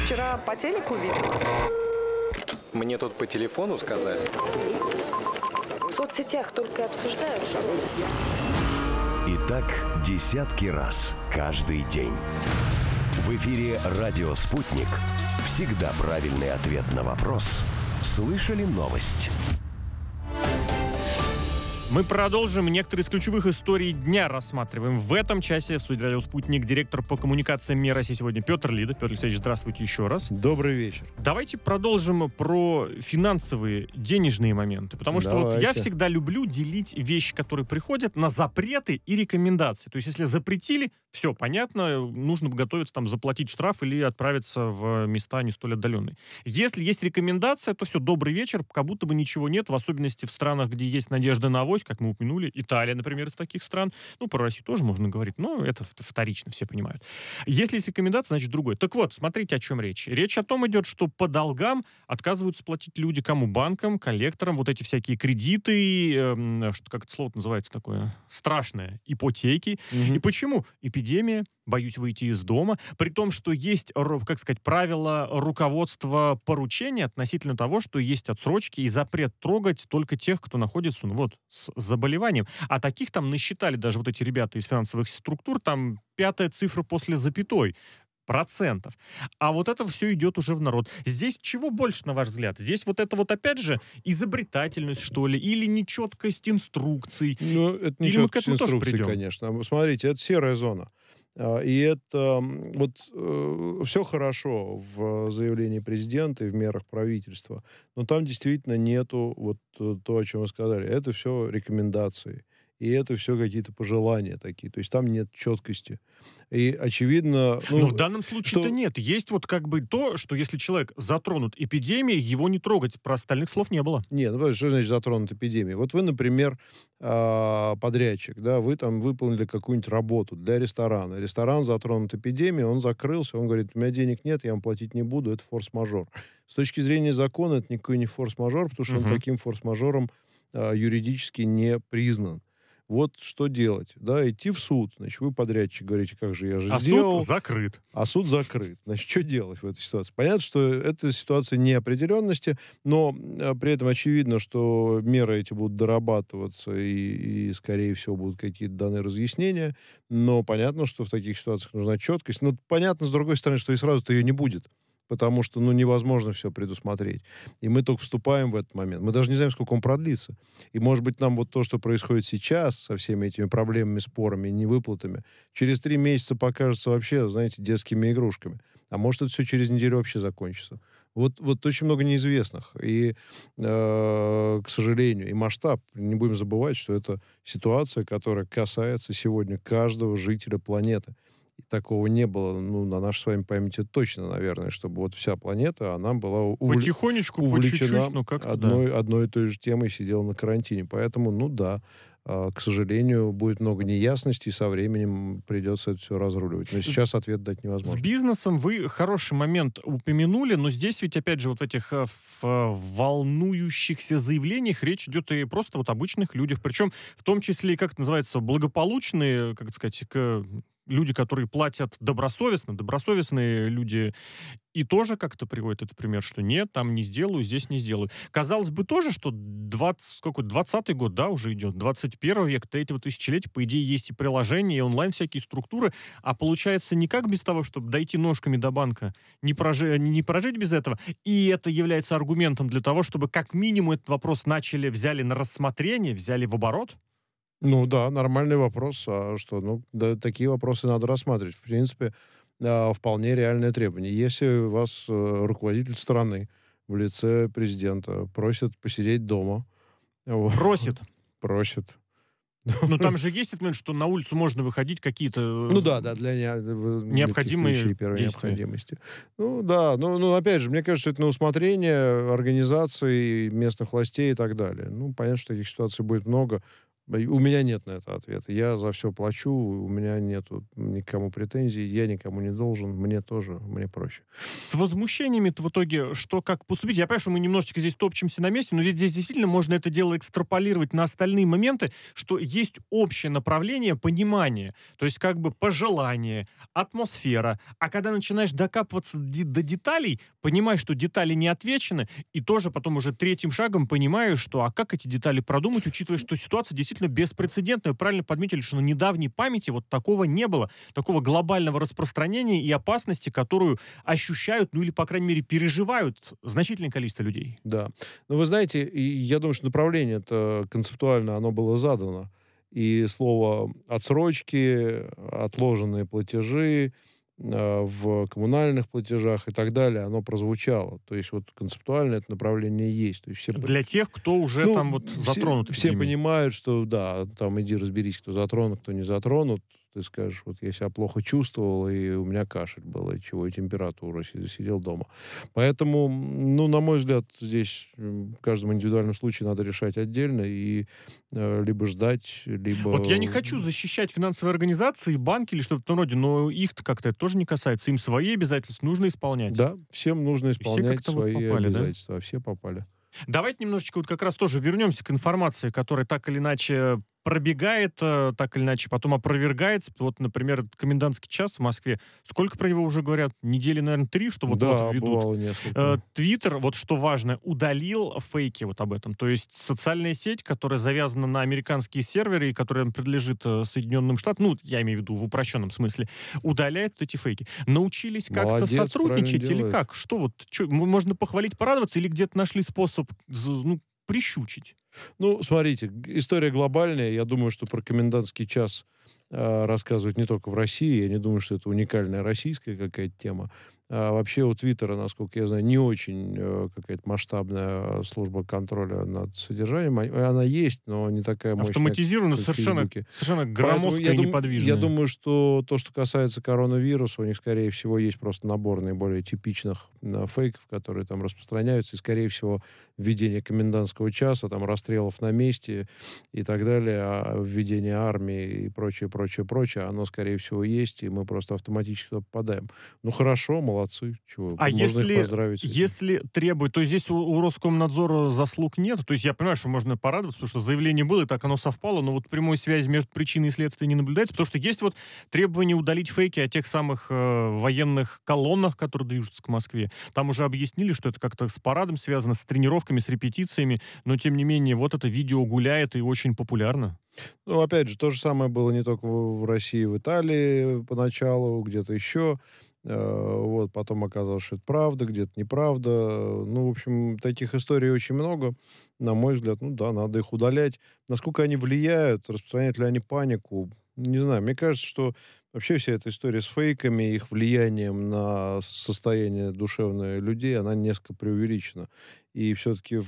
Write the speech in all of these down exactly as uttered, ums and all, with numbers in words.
Вчера по телеку видел? Мне тут по телефону сказали. В соцсетях только обсуждают, что... И так десятки раз каждый день. В эфире «Радио Спутник». Всегда правильный ответ на вопрос. Слышали новость? Мы продолжим. Некоторые из ключевых историй дня рассматриваем в этом часе. В студии «Радио Спутник» директор по коммуникациям МИА России сегодня Петр Лидов. Петр Алексеевич, здравствуйте еще раз. Добрый вечер. Давайте продолжим про финансовые, денежные моменты. Потому что Давайте. вот я всегда люблю делить вещи, которые приходят, на запреты и рекомендации. То есть если запретили, все, понятно, нужно готовиться там заплатить штраф или отправиться в места не столь отдаленные. Если есть рекомендация, то все, добрый вечер, как будто бы ничего нет, в особенности в странах, где есть надежда на авось, как мы упомянули. Италия, например, из таких стран. Ну, про Россию тоже можно говорить, но это вторично, все понимают. Если есть рекомендация, значит другой. Так вот, смотрите, о чем речь. Речь о том идет, что по долгам отказываются платить люди кому? Банкам, коллекторам, вот эти всякие кредиты, э, что, как это слово называется такое? Страшное. Ипотеки. Угу. И почему? Эпидемия, боюсь выйти из дома, при том, что есть, как сказать, правила руководства поручения относительно того, что есть отсрочки и запрет трогать только тех, кто находится, ну вот, с заболеванием. А таких там насчитали даже вот эти ребята из финансовых структур, там пятая цифра после запятой процентов. А вот это все идет уже в народ. Здесь чего больше, на ваш взгляд? Здесь вот это вот опять же изобретательность, что ли, или нечеткость инструкций? Ну, это нечеткость инструкций, конечно. Смотрите, это серая зона. И это вот э, все хорошо в заявлении президента и в мерах правительства, но там действительно нету вот то, о чем вы сказали. Это все рекомендации. И это все какие-то пожелания такие. То есть там нет четкости. И очевидно... Ну, Но в данном случае-то что... нет. Есть вот как бы то, что если человек затронут эпидемией, его не трогать. Про остальных слов не было. Нет, ну что значит затронут эпидемией? Вот вы, например, подрядчик, да, вы там выполнили какую-нибудь работу для ресторана. Ресторан затронут эпидемией, он закрылся, он говорит, у меня денег нет, я вам платить не буду, это форс-мажор. С точки зрения закона это никакой не форс-мажор, потому что uh-huh. он таким форс-мажором а, юридически не признан. Вот что делать, да, идти в суд, значит, вы подрядчик говорите, как же я же а сделал. А суд закрыт. А суд закрыт. Значит, что делать в этой ситуации? Понятно, что это ситуация неопределенности, но а, при этом очевидно, что меры эти будут дорабатываться и, и, скорее всего, будут какие-то данные разъяснения, но понятно, что в таких ситуациях нужна четкость. Но понятно, с другой стороны, что и сразу-то ее не будет. Потому что, ну, невозможно все предусмотреть. И мы только вступаем в этот момент. Мы даже не знаем, сколько он продлится. И, может быть, нам вот то, что происходит сейчас со всеми этими проблемами, спорами, невыплатами, через три месяца покажется вообще, знаете, детскими игрушками. А может, это все через неделю вообще закончится. Вот, вот очень много неизвестных. И, э, к сожалению, и масштаб. Не будем забывать, что это ситуация, которая касается сегодня каждого жителя планеты. И такого не было, ну, на нашей с вами памяти точно, наверное, чтобы вот вся планета, она была увл... потихонечку, увлечена по чуть-чуть, ну, как-то, одной, да. одной и той же темой, сидела на карантине. Поэтому, ну да, э, к сожалению, будет много неясностей, и со временем придется это все разруливать. Но сейчас ответ дать невозможно. С бизнесом вы хороший момент упомянули, но здесь ведь, опять же, вот в этих в, в волнующихся заявлениях речь идет и просто вот обычных людях. Причем в том числе, как это называется, благополучные, как сказать, к... люди, которые платят добросовестно, добросовестные люди, и тоже как-то приводят этот пример, что нет, там не сделаю, здесь не сделаю. Казалось бы тоже, что двадцать, какой, двадцатый год, да, уже идет, двадцать первый век, третьего тысячелетия, по идее, есть и приложения, и онлайн всякие структуры, а получается никак без того, чтобы дойти ножками до банка, не, прожи, не прожить без этого, и это является аргументом для того, чтобы как минимум этот вопрос начали, взяли на рассмотрение, взяли в оборот. Ну да, нормальный вопрос. А что? Ну, да, такие вопросы надо рассматривать. В принципе, э, вполне реальное требование. Если вас э, руководитель страны в лице президента просит посидеть дома... Просит? Просит. Но там же есть этот момент, что на улицу можно выходить какие-то... Ну да, да, для, не, необходимые вещей первой действия. необходимости. Ну да, ну, ну опять же, мне кажется, это на усмотрение организаций, местных властей и так далее. Ну, понятно, что таких ситуаций будет много. У меня нет на это ответа. Я за все плачу, у меня нету никому претензий, я никому не должен, мне тоже, мне проще. С возмущениями-то в итоге что, как поступить? Я понимаю, что мы немножечко здесь топчемся на месте, но ведь здесь действительно можно это дело экстраполировать на остальные моменты, что есть общее направление понимания, то есть как бы пожелание, атмосфера. А когда начинаешь докапываться до деталей, понимаешь, что детали не отвечены, и тоже потом уже третьим шагом понимаешь, что а как эти детали продумать, учитывая, что ситуация действительно беспрецедентная. Правильно подметили, что на недавней памяти вот такого не было, такого глобального распространения и опасности, которую ощущают, ну или, по крайней мере, переживают значительное количество людей. Да. Но вы знаете, и я думаю, что направление это концептуально, оно было задано. И слово «отсрочки», «отложенные платежи», в коммунальных платежах и так далее, оно прозвучало. То есть вот концептуально это направление есть. То есть все... Для тех, кто уже ну, там вот затронут. Все, все понимают, что да, там иди разберись, кто затронут, кто не затронут. Ты скажешь, вот я себя плохо чувствовал, и у меня кашель был, и чего, и температура, сидел дома. Поэтому, ну, на мой взгляд, здесь в каждом индивидуальном случае надо решать отдельно и э, либо ждать, либо... Вот я не хочу защищать финансовые организации, банки или что-то в том роде, но их-то как-то это тоже не касается. Им свои обязательства нужно исполнять. Да, всем нужно исполнять свои вот попали, обязательства. Да? Все попали. Давайте немножечко вот как раз тоже вернемся к информации, которая так или иначе пробегает, так или иначе потом опровергается. Вот, например, комендантский час в Москве. Сколько про него уже говорят? Недели, наверное, три, что вот, да, вот ведут. бывало несколько. Твиттер, вот что важно, удалил фейки вот об этом. То есть социальная сеть, которая завязана на американские серверы и которая принадлежит Соединенным Штатам, ну, я имею в виду в упрощенном смысле, удаляет вот эти фейки. Научились как-то Молодец, сотрудничать или делает. как? Что вот? Что, можно похвалить, порадоваться или где-то нашли способ, ну, прищучить? Ну, смотрите, история глобальная. Я думаю, что про комендантский час э, рассказывают не только в России. Я не думаю, что это уникальная российская какая-то тема. А вообще у Твиттера, насколько я знаю, не очень э, какая-то масштабная служба контроля над содержанием. Она есть, но не такая мощная. Автоматизированно, как в совершенно, Фейсбуке. совершенно громоздкая я и дум- неподвижная. Я думаю, что то, что касается коронавируса, у них, скорее всего, есть просто набор наиболее типичных э, фейков, которые там распространяются. И, скорее всего, введение комендантского часа, там, расстрелов на месте и так далее, а введение армии и прочее, прочее, прочее, оно, скорее всего, есть, и мы просто автоматически туда попадаем. Ну, хорошо, молодцы. Чего? А Можно если, их поздравить. если требует, то здесь у, у Роскомнадзора заслуг нет? То есть я понимаю, что можно порадоваться, потому что заявление было, и так оно совпало, но вот прямой связи между причиной и следствием не наблюдается, потому что есть вот требование удалить фейки о тех самых э, военных колоннах, которые движутся к Москве. Там уже объяснили, что это как-то с парадом связано, с тренировками, с репетициями, но тем не менее вот это видео гуляет и очень популярно. Ну, опять же, то же самое было не только в, в России, в Италии поначалу, где-то еще. Вот, потом оказалось, что это правда, где-то неправда. Ну, в общем, таких историй очень много. На мой взгляд, ну да, надо их удалять. Насколько они влияют, распространяют ли они панику, не знаю. Мне кажется, что вообще вся эта история с фейками, их влиянием на состояние душевное людей, она несколько преувеличена. И все-таки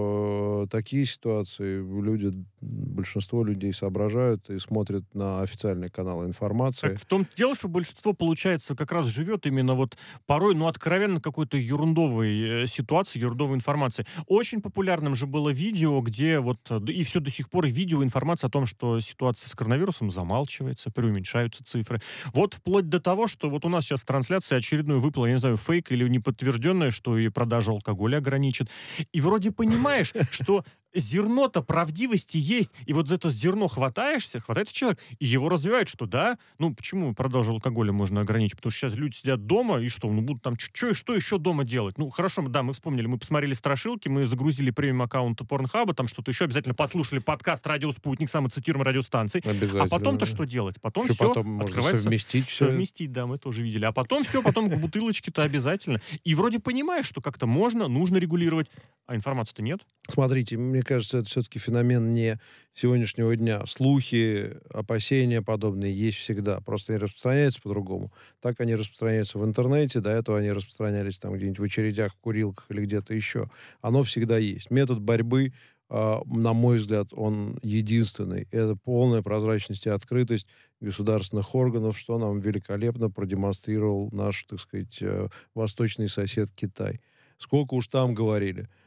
в такие ситуации люди, большинство людей соображают и смотрят на официальные каналы информации. Так в том дело, что большинство, получается, как раз живет именно вот порой, ну, откровенно какой-то ерундовой э, ситуации, ерундовой информации. Очень популярным же было видео, где вот, и все до сих пор видео, информация о том, что ситуация с коронавирусом замалчивается, преуменьшаются цифры. Вот вплоть до того, что вот у нас сейчас трансляция очередной выпала, я не знаю, фейк или неподтвержденная, что и продажу алкоголя ограничит. И вроде понимаешь, что зерно-то правдивости есть, и вот за это зерно хватаешься, хватается человек, и его развивают, что да, ну почему продажу алкоголя можно ограничить, потому что сейчас люди сидят дома, и что, ну будут там, что, что еще дома делать? Ну хорошо, да, мы вспомнили, мы посмотрели страшилки, мы загрузили премиум-аккаунт Порнхаба, там что-то еще, обязательно послушали подкаст «Радио Спутник», самый цитируемый радиостанции. Обязательно. А потом-то что делать? Потом Что все потом можно открывается. совместить все. Совместить, да, мы тоже видели. А потом все, потом к бутылочке-то обязательно. И вроде понимаешь, что как-то можно, нужно регулировать, а информации-то нет. Смотрите, мне кажется, это все-таки феномен не сегодняшнего дня. Слухи, опасения подобные есть всегда. Просто они распространяются по-другому. Так они распространяются в интернете. До этого они распространялись там где-нибудь в очередях, в курилках или где-то еще. Оно всегда есть. Метод борьбы, э, на мой взгляд, он единственный. Это полная прозрачность и открытость государственных органов, что нам великолепно продемонстрировал наш, так сказать, э, восточный сосед Китай. Сколько уж там говорили.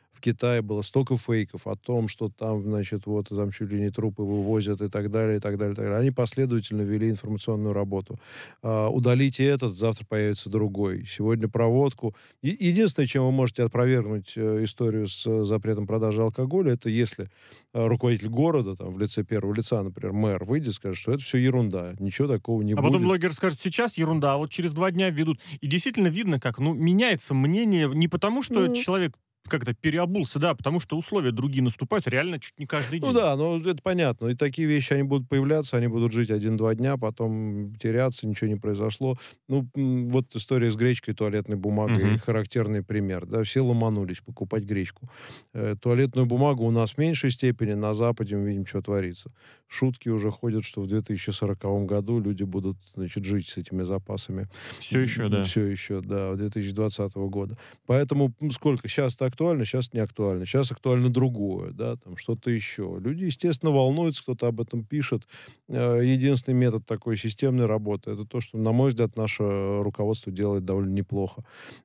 в Китае было столько фейков о том, что там, значит, вот там чуть ли не трупы вывозят и так далее, и так далее, и так далее. Они последовательно вели информационную работу. А, удалите этот, завтра появится другой. Сегодня проводку. И, единственное, чем вы можете опровергнуть э, историю с э, запретом продажи алкоголя, это если э, руководитель города, там, в лице первого лица, например, мэр, выйдет и скажет, что это все ерунда, ничего такого не А будет. потом блогер скажет, сейчас ерунда, а вот через два дня введут. И действительно видно, как ну, меняется мнение не потому, что Ну. человек как-то переобулся, да, потому что условия другие наступают реально чуть не каждый день. Ну да, ну это понятно. И такие вещи, они будут появляться, они будут жить один-два дня, потом теряться, ничего не произошло. Ну, м, вот история с гречкой, туалетной бумагой, Мгм. характерный пример. Да, все ломанулись покупать гречку. Э, туалетную бумагу у нас в меньшей степени, на Западе мы видим, что творится. Шутки уже ходят, что в две тысячи сороковом году люди будут, значит, жить с этими запасами. Все еще, да. Все еще, да, две тысячи двадцатого года. Поэтому ну, сколько? Сейчас это актуально, сейчас не актуально. Сейчас актуально другое, да, там что-то еще. Люди, естественно, волнуются, кто-то об этом пишет. Э, Единственный метод такой системной работы, это то, что, на мой взгляд, наше руководство делает довольно неплохо.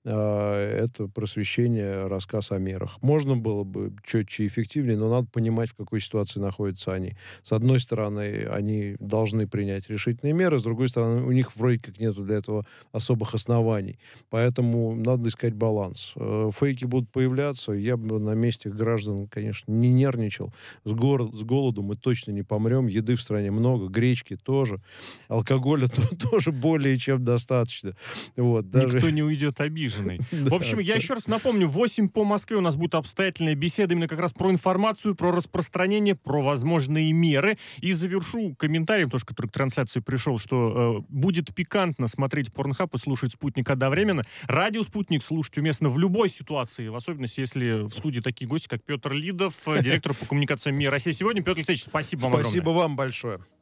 Э, Это просвещение, рассказ о мерах. Можно было бы четче и эффективнее, но надо понимать, в какой ситуации находятся они. С одной стороны, они должны принять решительные меры, с другой стороны, у них вроде как нету для этого особых оснований. Поэтому надо искать баланс. Э, Фейки будут появляться. Я бы на месте граждан, конечно, не нервничал. С, гор... с голоду мы точно не помрем. Еды в стране много, гречки тоже. Алкоголя то- тоже более чем достаточно. Вот, даже... Никто не уйдет обиженный. В общем, я еще раз напомню, в восемь по Москве у нас будет обстоятельная беседа именно как раз про информацию, про распространение, про возможные меры. И завершу комментарием, тоже, который к трансляции пришел, что э, будет пикантно смотреть Порнхаб и слушать «Спутник» одновременно. Радио «Спутник» слушать уместно в любой ситуации, в особенности, если в студии такие гости, как Петр Лидов, э, директор по коммуникациям МИА России сегодня. Петр Алексеевич, спасибо вам огромное. Спасибо вам большое.